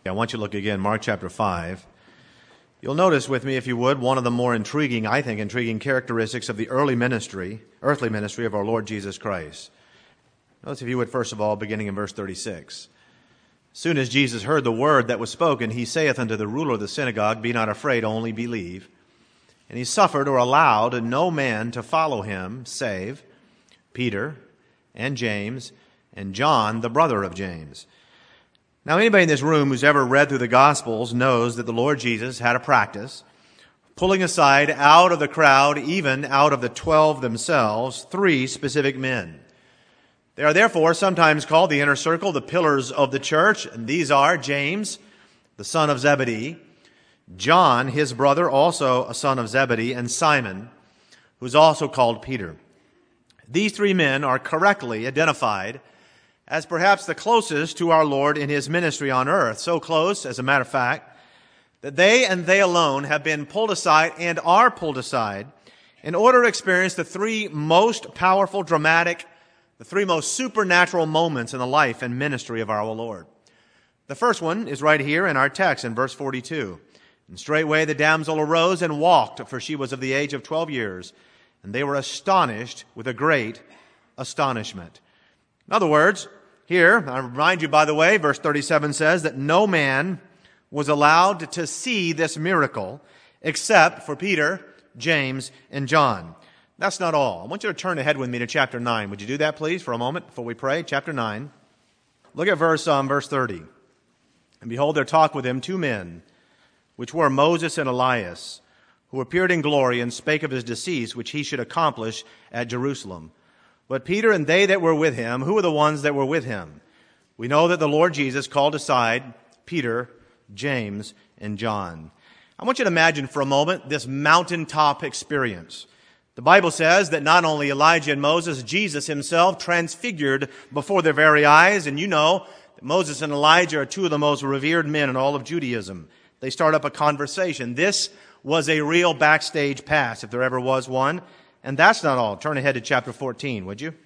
I want you to look again, Mark chapter 5. You'll notice with me, if you would, one of the more intriguing characteristics of the earthly ministry of our Lord Jesus Christ. Notice, if you would, first of all, beginning in verse 36. As soon as Jesus heard the word that was spoken, he saith unto the ruler of the synagogue, Be not afraid, only believe. And he suffered or allowed no man to follow him, save Peter and James and John, the brother of James. Now, anybody in this room who's ever read through the Gospels knows that the Lord Jesus had a practice pulling aside out of the crowd, even out of the 12 themselves, 3 specific men. They are therefore sometimes called the inner circle, the pillars of the church, and these are James, the son of Zebedee, John, his brother, also a son of Zebedee, and Simon, who's also called Peter. These 3 men are correctly identified as perhaps the closest to our Lord in his ministry on earth. So close, as a matter of fact, that they and they alone have been pulled aside and are pulled aside in order to experience the 3 most powerful, dramatic, the 3 most supernatural moments in the life and ministry of our Lord. The first one is right here in our text in verse 42. And straightway the damsel arose and walked, for she was of the age of 12 years, and they were astonished with a great astonishment. In other words, here, I remind you, by the way, verse 37 says that no man was allowed to see this miracle except for Peter, James, and John. That's not all. I want you to turn ahead with me to chapter 9. Would you do that, please, for a moment before we pray? Chapter 9. Look at verse 30. And behold, there talked with him 2 men, which were Moses and Elias, who appeared in glory and spake of his decease, which he should accomplish at Jerusalem. But Peter and they that were with him, who were the ones that were with him? We know that the Lord Jesus called aside Peter, James, and John. I want you to imagine for a moment this mountaintop experience. The Bible says that not only Elijah and Moses, Jesus himself transfigured before their very eyes. And you know that Moses and Elijah are 2 of the most revered men in all of Judaism. They start up a conversation. This was a real backstage pass, if there ever was one. And that's not all. Turn ahead to chapter 14, would you?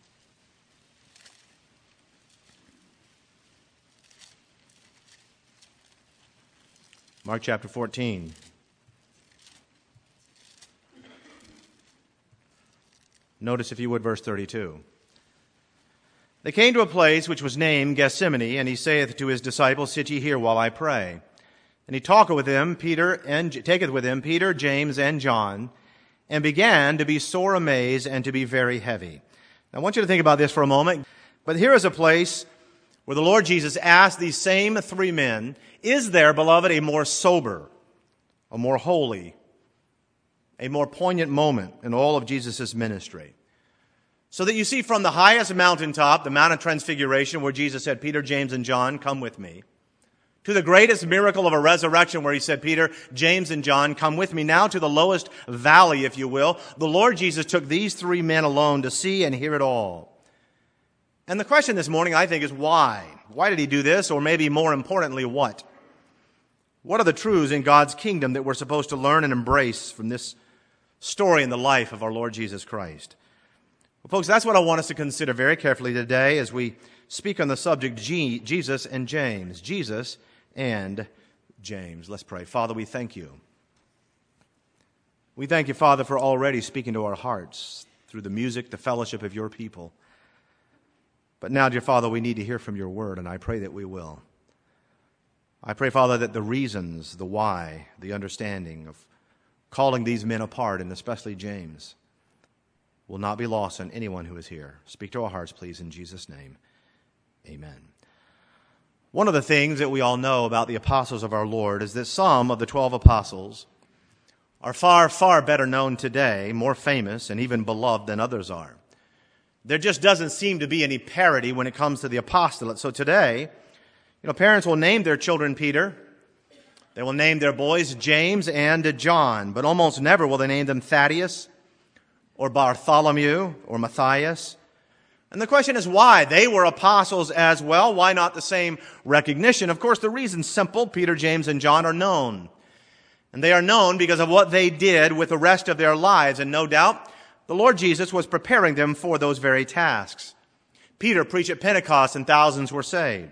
Mark chapter 14. Notice, if you would, verse 32. They came to a place which was named Gethsemane, and he saith to his disciples, Sit ye here while I pray. And he taketh with him Peter, James, and John, and began to be sore amazed and to be very heavy. Now, I want you to think about this for a moment. But here is a place where the Lord Jesus asked these same 3 men, is there, beloved, a more sober, a more holy, a more poignant moment in all of Jesus' ministry? So that you see from the highest mountaintop, the Mount of Transfiguration, where Jesus said, Peter, James, and John, come with me, to the greatest miracle of a resurrection where he said, Peter, James, and John, come with me. Now to the lowest valley, if you will. The Lord Jesus took these 3 men alone to see and hear it all. And the question this morning, I think, is why? Why did he do this? Or maybe more importantly, what? What are the truths in God's kingdom that we're supposed to learn and embrace from this story in the life of our Lord Jesus Christ? Well, folks, that's what I want us to consider very carefully today as we speak on the subject Jesus and James. Jesus and James. Let's pray. Father, we thank you. We thank you, Father, for already speaking to our hearts through the music, the fellowship of your people. But now, dear Father, we need to hear from your word, and I pray that we will. I pray, Father, that the reasons, the why, the understanding of calling these men apart, and especially James, will not be lost on anyone who is here. Speak to our hearts, please, in Jesus' name. Amen. One of the things that we all know about the apostles of our Lord is that some of the 12 apostles are far, far better known today, more famous, and even beloved than others are. There just doesn't seem to be any parity when it comes to the apostolate. So today, parents will name their children Peter. They will name their boys James and John, but almost never will they name them Thaddeus or Bartholomew or Matthias. And the question is why? They were apostles as well. Why not the same recognition? Of course, the reason's simple. Peter, James, and John are known. And they are known because of what they did with the rest of their lives. And no doubt, the Lord Jesus was preparing them for those very tasks. Peter preached at Pentecost and thousands were saved.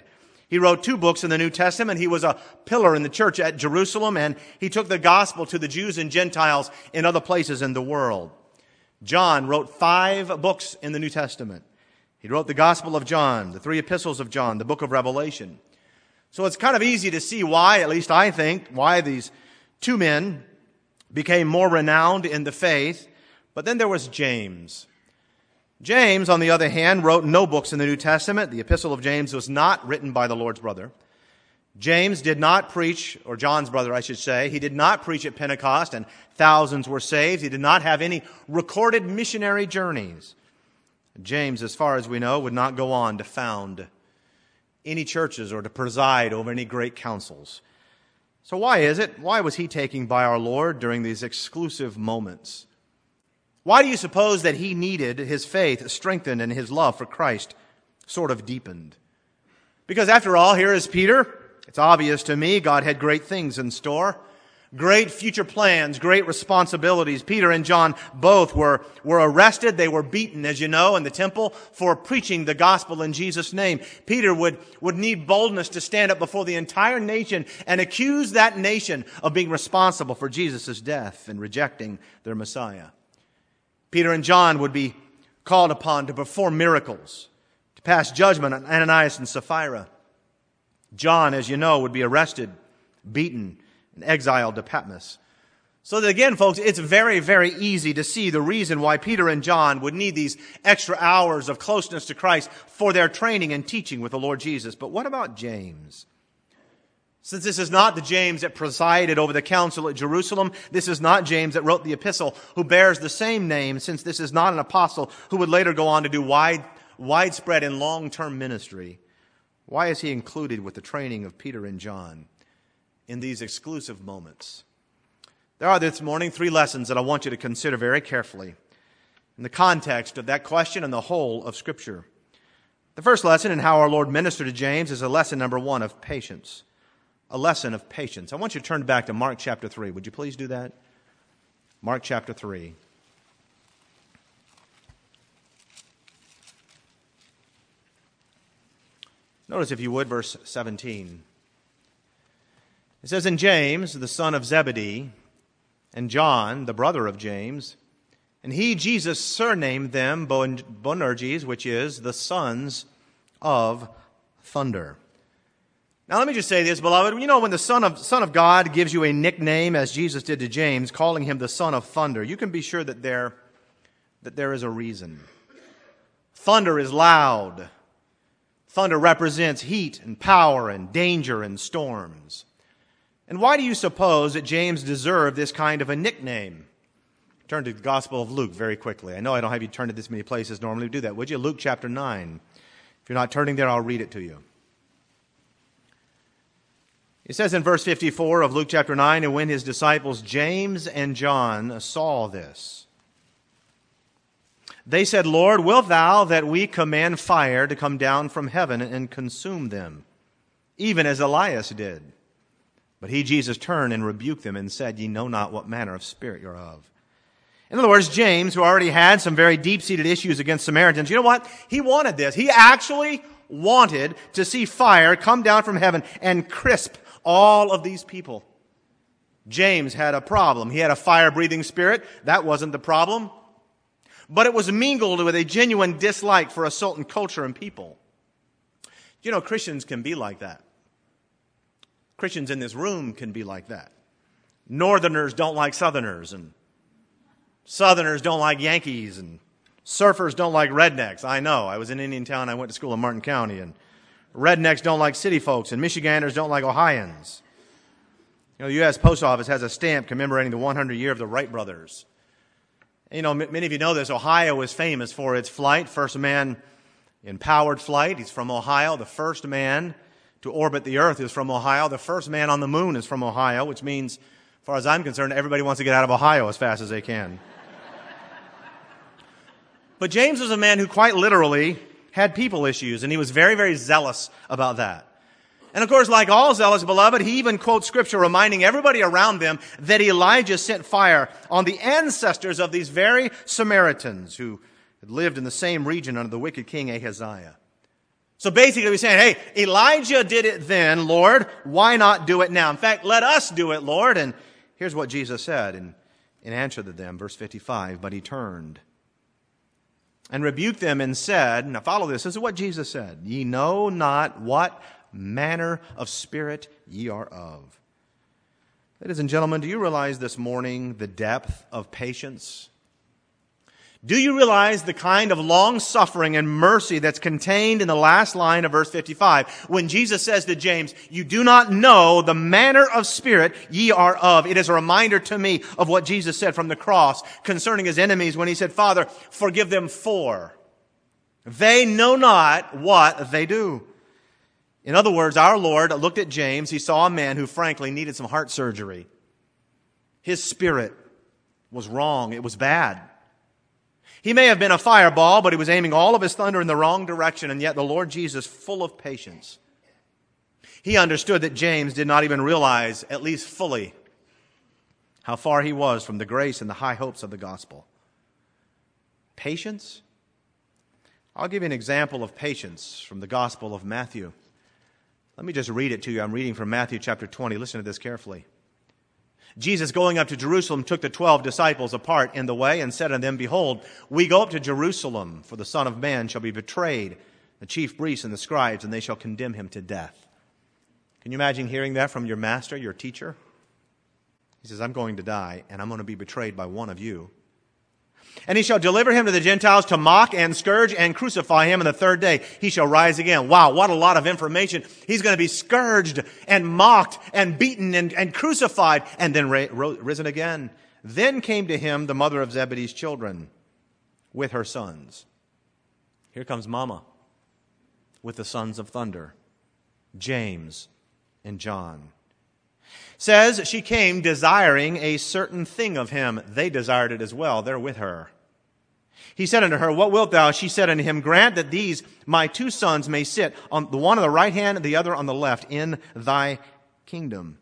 He wrote 2 books in the New Testament. He was a pillar in the church at Jerusalem, and he took the gospel to the Jews and Gentiles in other places in the world. John wrote 5 books in the New Testament. He wrote the Gospel of John, the 3 epistles of John, the book of Revelation. So it's kind of easy to see why, at least I think, why these 2 men became more renowned in the faith. But then there was James. James, on the other hand, wrote no books in the New Testament. The epistle of James was not written by the Lord's brother. James did not preach, or John's brother, I should say, he did not preach at Pentecost and thousands were saved. He did not have any recorded missionary journeys. James, as far as we know, would not go on to found any churches or to preside over any great councils. So why was he taken by our Lord during these exclusive moments? Why do you suppose that he needed his faith strengthened and his love for Christ sort of deepened? Because after all, here is Peter. It's obvious to me God had great things in store. Great future plans, great responsibilities. Peter and John both were arrested. They were beaten, as you know, in the temple for preaching the gospel in Jesus' name. Peter would need boldness to stand up before the entire nation and accuse that nation of being responsible for Jesus' death and rejecting their Messiah. Peter and John would be called upon to perform miracles, to pass judgment on Ananias and Sapphira. John, as you know, would be arrested, beaten, and exiled to Patmos. So that again, folks, it's very, very easy to see the reason why Peter and John would need these extra hours of closeness to Christ for their training and teaching with the Lord Jesus. But what about James? Since this is not the James that presided over the council at Jerusalem, this is not James that wrote the epistle who bears the same name, since this is not an apostle who would later go on to do widespread and long-term ministry, why is he included with the training of Peter and John in these exclusive moments? There are this morning 3 lessons that I want you to consider very carefully in the context of that question and the whole of Scripture. The first lesson in how our Lord ministered to James is a lesson number 1 of patience. A lesson of patience. I want you to turn back to Mark chapter 3. Would you please do that? Mark chapter 3. Notice, if you would, verse 17. It says, "And James, the son of Zebedee, and John, the brother of James, and he, Jesus, surnamed them Boanerges, which is the sons of thunder." Now let me just say this, beloved. You know, when the Son of God gives you a nickname, as Jesus did to James, calling him the Son of Thunder, you can be sure that there is a reason. Thunder is loud. Thunder represents heat and power and danger and storms. And why do you suppose that James deserved this kind of a nickname? Turn to the Gospel of Luke very quickly. I know I don't have you turn to this many places normally. Do that, would you? Luke chapter 9. If you're not turning there, I'll read it to you. It says in verse 54 of Luke chapter 9, "And when his disciples James and John saw this, they said, 'Lord, wilt thou that we command fire to come down from heaven and consume them, even as Elias did?' But he, Jesus, turned and rebuked them and said, 'Ye know not what manner of spirit you're of.'" In other words, James, who already had some very deep-seated issues against Samaritans, you know what? He wanted this. He actually wanted to see fire come down from heaven and crisp all of these people. James had a problem. He had a fire-breathing spirit. That wasn't the problem. But it was mingled with a genuine dislike for a certain culture and people. You know, Christians can be like that. Christians in this room can be like that. Northerners don't like Southerners, and Southerners don't like Yankees, and surfers don't like rednecks. I know. I was in Indiantown. I went to school in Martin County, and rednecks don't like city folks, and Michiganders don't like Ohioans. You know, the U.S. Post Office has a stamp commemorating the 100th year of the Wright brothers. You know, many of you know this. Ohio is famous for its flight. First man in powered flight. He's from Ohio. The first man to orbit the earth is from Ohio. The first man on the moon is from Ohio, which means, as far as I'm concerned, everybody wants to get out of Ohio as fast as they can. But James was a man who quite literally had people issues, and he was very, very zealous about that. And of course, like all zealous, beloved, he even quotes Scripture reminding everybody around them that Elijah sent fire on the ancestors of these very Samaritans who had lived in the same region under the wicked king Ahaziah. So basically we're saying, hey, Elijah did it then, Lord. Why not do it now? In fact, let us do it, Lord. And here's what Jesus said in answer to them, verse 55. But he turned and rebuked them and said, now follow this. This is what Jesus said. Ye know not what manner of spirit ye are of. Ladies and gentlemen, do you realize this morning the depth of patience? Do you realize the kind of long-suffering and mercy that's contained in the last line of verse 55 when Jesus says to James, you do not know the manner of spirit ye are of. It is a reminder to me of what Jesus said from the cross concerning his enemies when he said, Father, forgive them for they know not what they do. In other words, our Lord looked at James. He saw a man who frankly needed some heart surgery. His spirit was wrong. It was bad. He may have been a fireball, but he was aiming all of his thunder in the wrong direction, and yet the Lord Jesus, full of patience, he understood that James did not even realize, at least fully, how far he was from the grace and the high hopes of the gospel. Patience? I'll give you an example of patience from the Gospel of Matthew. Let me just read it to you. I'm reading from Matthew chapter 20. Listen to this carefully. Jesus, going up to Jerusalem, took the 12 disciples apart in the way and said unto them, Behold, we go up to Jerusalem, for the Son of Man shall be betrayed, the chief priests and the scribes, and they shall condemn him to death. Can you imagine hearing that from your master, your teacher? He says, I'm going to die, and I'm going to be betrayed by one of you. And he shall deliver him to the Gentiles to mock and scourge and crucify him, and the third day he shall rise again. Wow, what a lot of information. He's going to be scourged and mocked and beaten and crucified and then risen again. Then came to him the mother of Zebedee's children with her sons. Here comes Mama with the sons of thunder, James and John. Says she came desiring a certain thing of him. They desired it as well. They're with her. He said unto her, What wilt thou? She said unto him, Grant that these my two sons may sit, on the one on the right hand and the other on the left, in thy kingdom.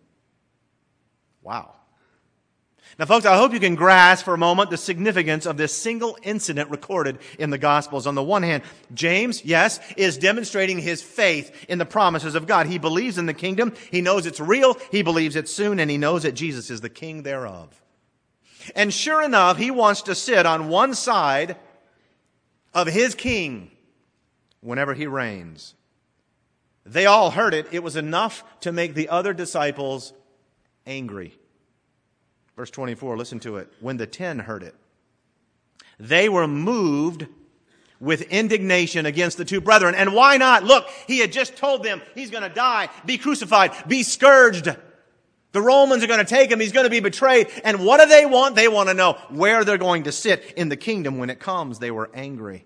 Wow. Now, folks, I hope you can grasp for a moment the significance of this single incident recorded in the Gospels. On the one hand, James, yes, is demonstrating his faith in the promises of God. He believes in the kingdom. He knows it's real. He believes it's soon, and he knows that Jesus is the king thereof. And sure enough, he wants to sit on one side of his king whenever he reigns. They all heard it. It was enough to make the other disciples angry. Verse 24, listen to it. When the 10 heard it, they were moved with indignation against the two brethren. And why not? Look, he had just told them he's going to die, be crucified, be scourged. The Romans are going to take him. He's going to be betrayed. And what do they want? They want to know where they're going to sit in the kingdom when it comes. They were angry.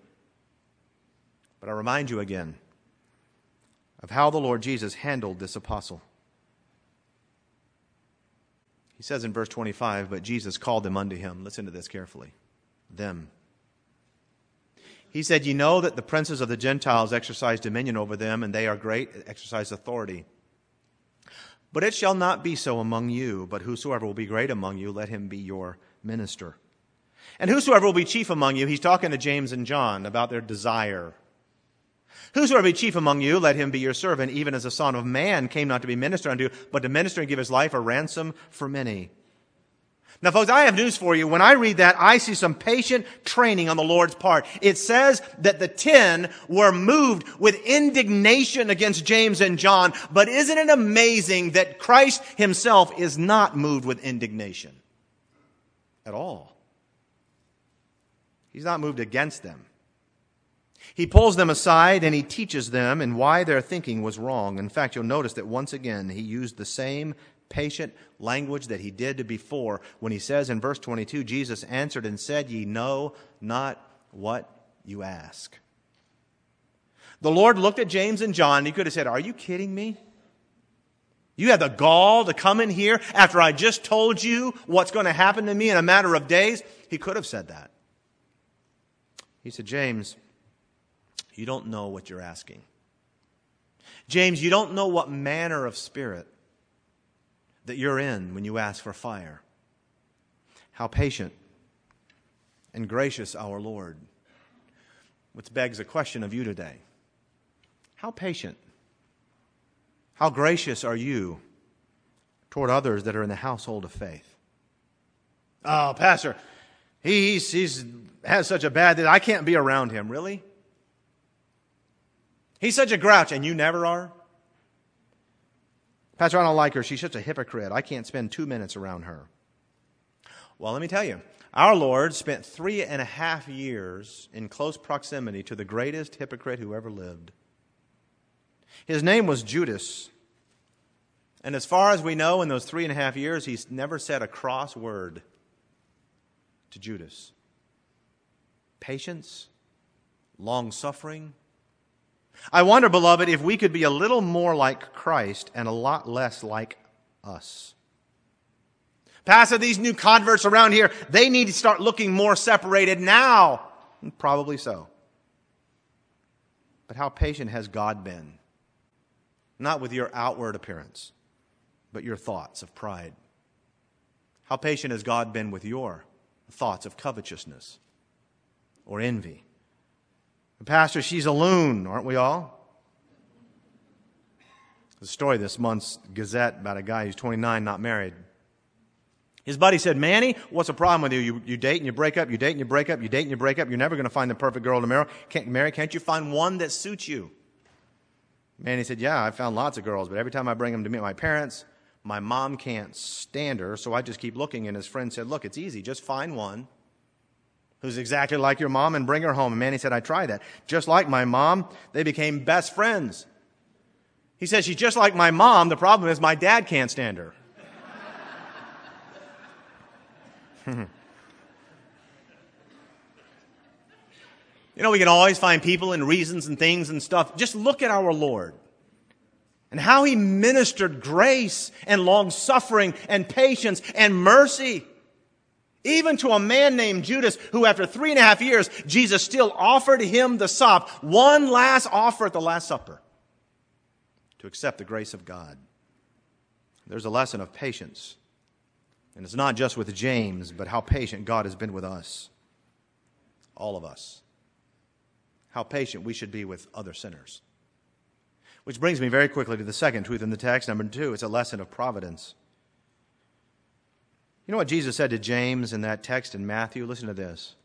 But I remind you again of how the Lord Jesus handled this apostle. He says in verse 25, But Jesus called them unto him. Listen to this carefully. Them. He said, Ye know that the princes of the Gentiles exercise dominion over them, and they are great, exercise authority. But it shall not be so among you, but whosoever will be great among you, let him be your minister. And whosoever will be chief among you, he's talking to James and John about their desire. Whosoever be chief among you, let him be your servant, even as the Son of Man came not to be ministered unto, but to minister and give his life a ransom for many. Now, folks, I have news for you. When I read that, I see some patient training on the Lord's part. It says that the 10 were moved with indignation against James and John, but isn't it amazing that Christ himself is not moved with indignation at all? He's not moved against them. He pulls them aside and he teaches them and why their thinking was wrong. In fact, you'll notice that once again he used the same patient language that he did before when he says in verse 22, Jesus answered and said, Ye know not what you ask. The Lord looked at James and John and he could have said, Are you kidding me? You have the gall to come in here after I just told you what's going to happen to me in a matter of days? He could have said that. He said, James, you don't know what you're asking. James, you don't know what manner of spirit that you're in when you ask for fire. How patient and gracious our Lord. Which begs a question of you today. How patient, how gracious are you toward others that are in the household of faith? Oh, Pastor, he's has such a bad that I can't be around him. Really? He's such a grouch, and you never are? Pastor, I don't like her. She's such a hypocrite. I can't spend 2 minutes around her. Well, let me tell you, our Lord spent 3.5 years in close proximity to the greatest hypocrite who ever lived. His name was Judas. And as far as we know, in those 3.5 years, he's never said a cross word to Judas. Patience, long-suffering. I wonder, beloved, if we could be a little more like Christ and a lot less like us. Pastor, these new converts around here, they need to start looking more separated now. Probably so. But how patient has God been? Not with your outward appearance, but your thoughts of pride. How patient has God been with your thoughts of covetousness or envy? Pastor, she's a loon, aren't we all? There's a story this month's Gazette about a guy who's 29, not married. His buddy said, Manny, what's the problem with you? You date and you break up, you date and you break up, you date and you break up. You're never going to find the perfect girl to marry. Can't you find one that suits you? Manny said, yeah, I found lots of girls, but every time I bring them to meet my parents, my mom can't stand her, so I just keep looking. And his friend said, look, it's easy. Just find one who's exactly like your mom and bring her home. And Manny said, I tried that. Just like my mom, they became best friends. He said, she's just like my mom. The problem is my dad can't stand her. You know, we can always find people and reasons and things and stuff. Just look at our Lord and how He ministered grace and long-suffering and patience and mercy. Even to a man named Judas, who after 3.5 years, Jesus still offered him the sop, one last offer at the Last Supper, to accept the grace of God. There's a lesson of patience. And it's not just with James, but how patient God has been with us. All of us. How patient we should be with other sinners. Which brings me very quickly to the second truth in the text. Number 2, it's a lesson of providence. You know what Jesus said to James in that text in Matthew? Listen to this.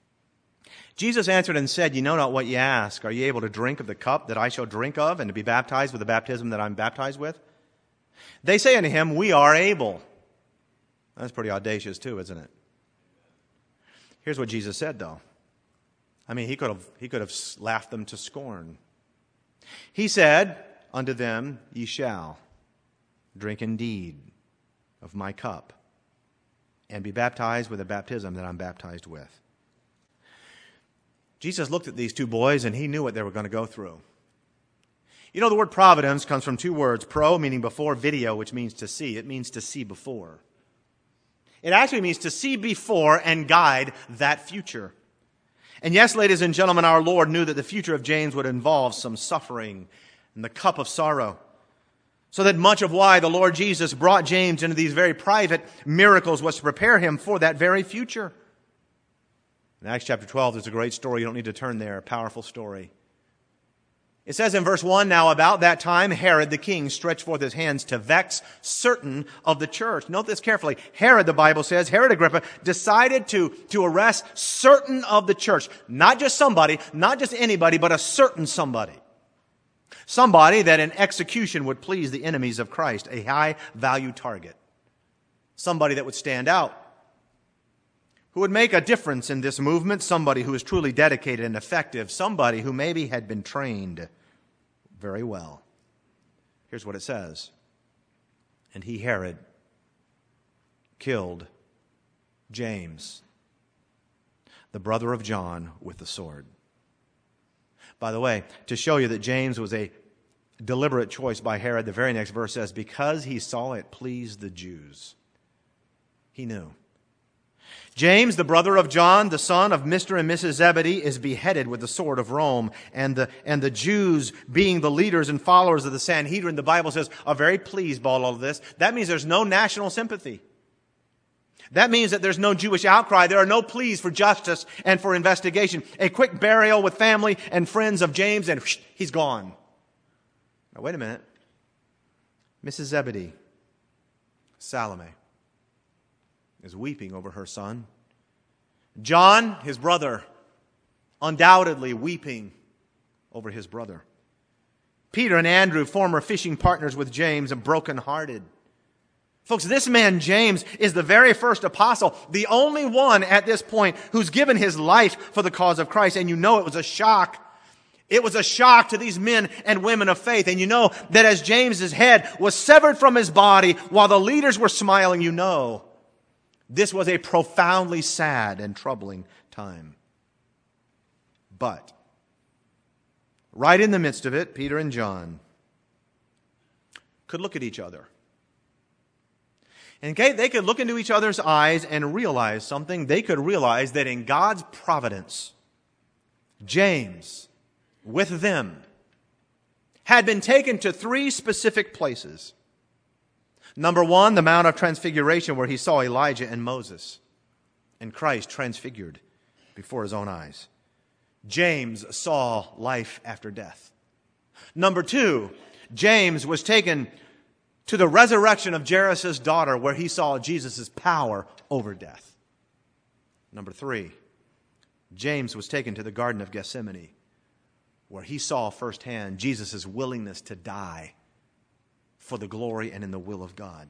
Jesus answered and said, you know not what ye ask. Are ye able to drink of the cup that I shall drink of, and to be baptized with the baptism that I'm baptized with? They say unto him, we are able. That's pretty audacious too, isn't it? Here's what Jesus said, though. I mean, he could have laughed them to scorn. He said unto them, ye shall drink indeed of my cup, and be baptized with the baptism that I'm baptized with. Jesus looked at these two boys, and He knew what they were going to go through. You know, the word providence comes from two words. Pro, meaning before, video, which means to see. It means to see before. It actually means to see before and guide that future. And yes, ladies and gentlemen, our Lord knew that the future of James would involve some suffering and the cup of sorrow. So that much of why the Lord Jesus brought James into these very private miracles was to prepare him for that very future. In Acts chapter 12, there's a great story. You don't need to turn there. A powerful story. It says in verse 1, now about that time, Herod the king stretched forth his hands to vex certain of the church. Note this carefully. Herod, the Bible says, Herod Agrippa decided to arrest certain of the church. Not just somebody, not just anybody, but a certain somebody. Somebody that in execution would please the enemies of Christ, a high-value target. Somebody that would stand out. Who would make a difference in this movement, somebody who is truly dedicated and effective, somebody who maybe had been trained very well. Here's what it says. And he, Herod, killed James, the brother of John, with the sword. By the way, to show you that James was a deliberate choice by Herod, the very next verse says, because he saw it pleased the Jews. He knew. James, the brother of John, the son of Mr. and Mrs. Zebedee, is beheaded with the sword of Rome. And the Jews, being the leaders and followers of the Sanhedrin, the Bible says, are very pleased by all of this. That means there's no national sympathy. That means that there's no Jewish outcry. There are no pleas for justice and for investigation. A quick burial with family and friends of James, and he's gone. Now, wait a minute. Mrs. Zebedee, Salome, is weeping over her son. John, his brother, undoubtedly weeping over his brother. Peter and Andrew, former fishing partners with James, are brokenhearted. Folks, this man, James, is the very first apostle, the only one at this point who's given his life for the cause of Christ. And you know it was a shock. It was a shock to these men and women of faith. And you know that as James's head was severed from his body while the leaders were smiling, you know this was a profoundly sad and troubling time. But right in the midst of it, Peter and John could look at each other. And they could look into each other's eyes and realize something. They could realize that in God's providence, James, with them, had been taken to 3 specific places. Number 1, the Mount of Transfiguration, where he saw Elijah and Moses and Christ transfigured before his own eyes. James saw life after death. Number 2, James was taken to the resurrection of Jairus' daughter, where he saw Jesus' power over death. Number 3, James was taken to the Garden of Gethsemane, where he saw firsthand Jesus' willingness to die for the glory and in the will of God.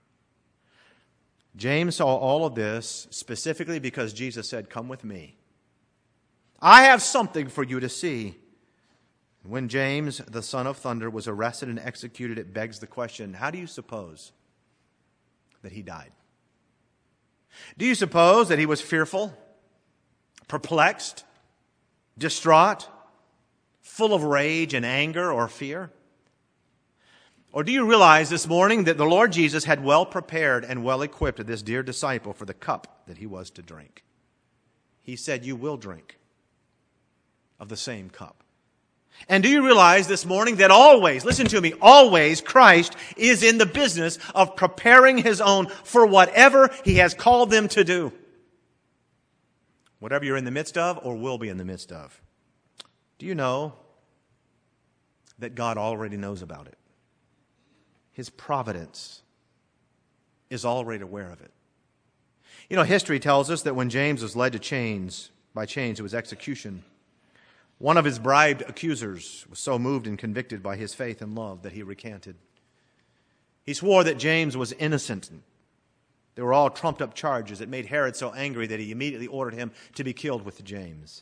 James saw all of this specifically because Jesus said, "Come with me. I have something for you to see." When James, the son of thunder, was arrested and executed, it begs the question, how do you suppose that he died? Do you suppose that he was fearful, perplexed, distraught, full of rage and anger or fear? Or do you realize this morning that the Lord Jesus had well prepared and well equipped this dear disciple for the cup that he was to drink? He said, "You will drink of the same cup." And do you realize this morning that always, listen to me, always Christ is in the business of preparing his own for whatever he has called them to do? Whatever you're in the midst of or will be in the midst of. Do you know that God already knows about it? His providence is already aware of it. You know, history tells us that when James was led to chains, by chains, it was execution. One of his bribed accusers was so moved and convicted by his faith and love that he recanted. He swore that James was innocent. They were all trumped up charges. It made Herod so angry that he immediately ordered him to be killed with James.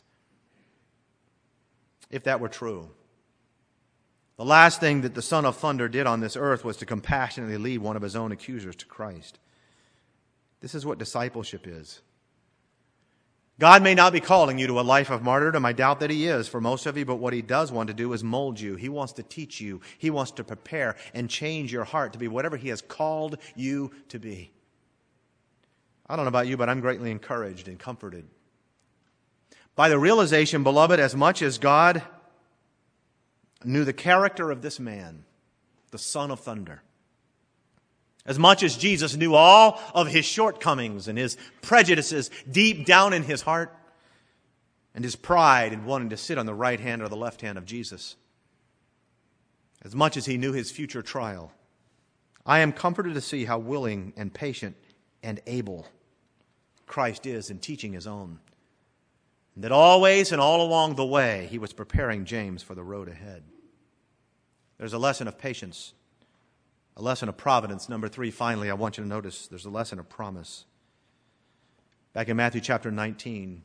If that were true, the last thing that the Son of Thunder did on this earth was to compassionately lead one of his own accusers to Christ. This is what discipleship is. God may not be calling you to a life of martyrdom. I doubt that he is for most of you, but what he does want to do is mold you. He wants to teach you. He wants to prepare and change your heart to be whatever he has called you to be. I don't know about you, but I'm greatly encouraged and comforted by the realization, beloved, as much as God knew the character of this man, the Son of Thunder, as much as Jesus knew all of his shortcomings and his prejudices deep down in his heart and his pride in wanting to sit on the right hand or the left hand of Jesus, as much as he knew his future trial, I am comforted to see how willing and patient and able Christ is in teaching his own. And that always and all along the way, he was preparing James for the road ahead. There's a lesson of patience, a lesson of providence. Number 3, finally, I want you to notice there's a lesson of promise. Back in Matthew chapter 19,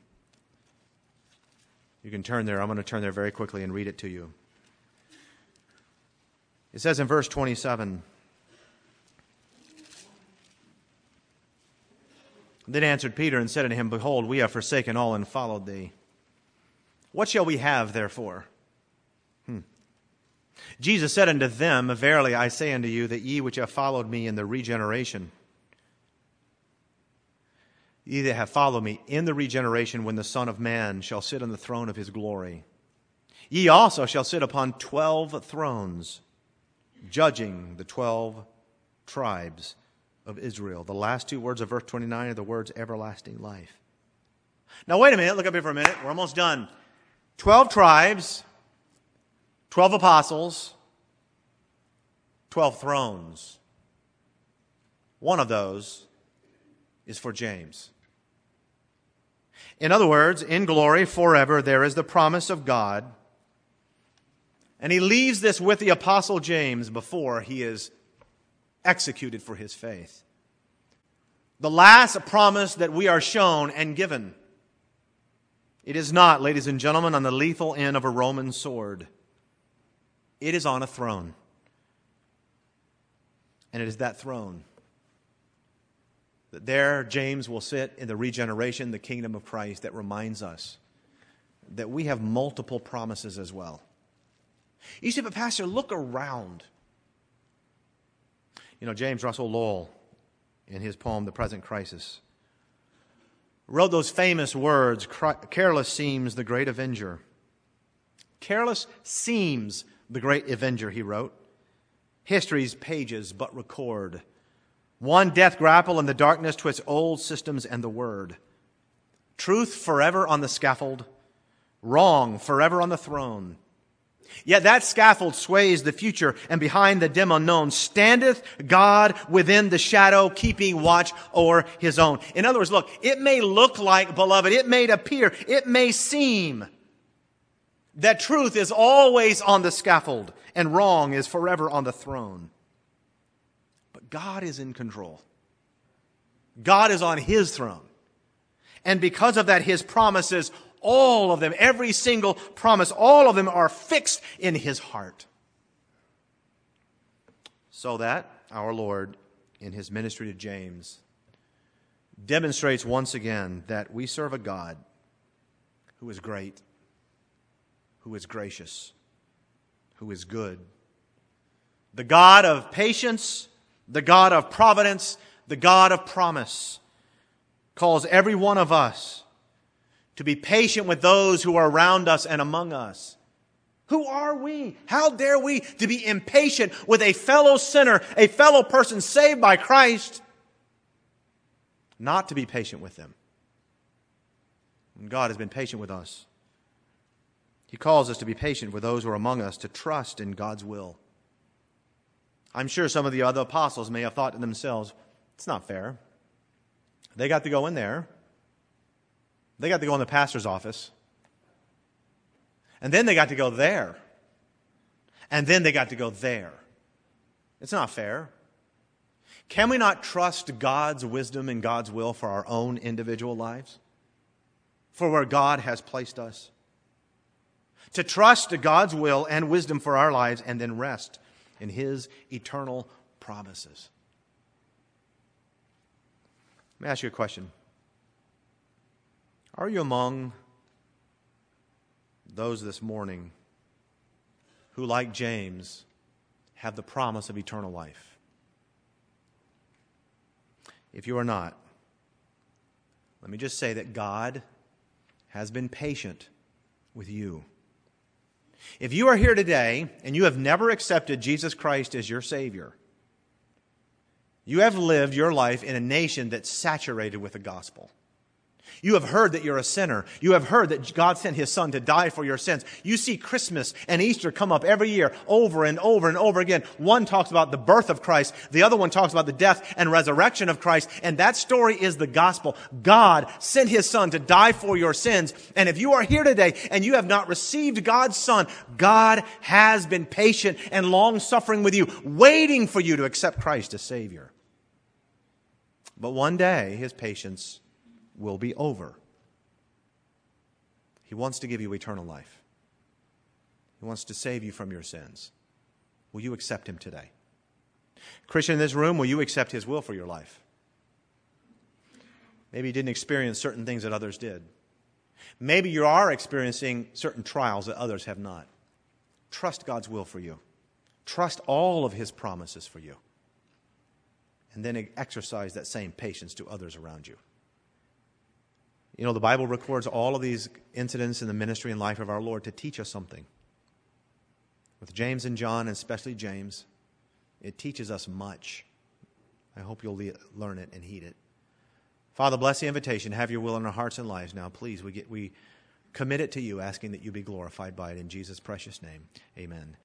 you can turn there. I'm going to turn there very quickly and read it to you. It says in verse 27, "Then answered Peter and said unto him, Behold, we have forsaken all and followed thee. What shall we have therefore?" Jesus said unto them, Verily I say unto you, that ye which have followed me in the regeneration, ye that have followed me in the regeneration when the Son of Man shall sit on the throne of his glory, ye also shall sit upon 12 thrones, judging the 12 tribes of Israel. The last 2 words of verse 29 are the words everlasting life. Now wait a minute, look up here for a minute. We're almost done. 12 tribes, 12 apostles, 12 thrones. One of those is for James. In other words, in glory forever, there is the promise of God. And he leaves this with the Apostle James before he is executed for his faith. The last promise that we are shown and given. It is not, ladies and gentlemen, on the lethal end of a Roman sword. It is on a throne. And it is that throne that there James will sit in the regeneration, the kingdom of Christ, that reminds us that we have multiple promises as well. You say, but Pastor, look around. You know, James Russell Lowell, in his poem, The Present Crisis, wrote those famous words, careless seems the great avenger. Careless seems the great avenger, he wrote. History's pages but record. One death grapple in the darkness twists old systems and the word. Truth forever on the scaffold, wrong forever on the throne. Yet that scaffold sways the future, and behind the dim unknown standeth God within the shadow, keeping watch o'er his own. In other words, look, it may look like, beloved, it may appear, it may seem that truth is always on the scaffold and wrong is forever on the throne. But God is in control. God is on his throne. And because of that, his promises, all of them, every single promise, all of them are fixed in his heart. So that our Lord, in his ministry to James, demonstrates once again that we serve a God who is great, who is gracious, who is good. The God of patience, the God of providence, the God of promise, calls every one of us to be patient with those who are around us and among us. Who are we? How dare we to be impatient with a fellow sinner, a fellow person saved by Christ, not to be patient with them? And God has been patient with us. He calls us to be patient with those who are among us, to trust in God's will. I'm sure some of the other apostles may have thought to themselves, it's not fair. They got to go in there. They got to go in the pastor's office. And then they got to go there. And then they got to go there. It's not fair. Can we not trust God's wisdom and God's will for our own individual lives? For where God has placed us? To trust God's will and wisdom for our lives and then rest in his eternal promises. Let me ask you a question. Are you among those this morning who, like James, have the promise of eternal life? If you are not, let me just say that God has been patient with you. If you are here today and you have never accepted Jesus Christ as your Savior, you have lived your life in a nation that's saturated with the gospel. You have heard that you're a sinner. You have heard that God sent his Son to die for your sins. You see Christmas and Easter come up every year over and over and over again. One talks about the birth of Christ. The other one talks about the death and resurrection of Christ. And that story is the gospel. God sent his Son to die for your sins. And if you are here today and you have not received God's Son, God has been patient and long-suffering with you, waiting for you to accept Christ as Savior. But one day, his patience will be over. He wants to give you eternal life. He wants to save you from your sins. Will you accept him today? Christian in this room, will you accept his will for your life? Maybe you didn't experience certain things that others did. Maybe you are experiencing certain trials that others have not. Trust God's will for you. Trust all of his promises for you. And then exercise that same patience to others around you. You know, the Bible records all of these incidents in the ministry and life of our Lord to teach us something. With James and John, and especially James, it teaches us much. I hope you'll learn it and heed it. Father, bless the invitation. Have your will in our hearts and lives now. Please, we commit it to you, asking that you be glorified by it in Jesus' precious name. Amen.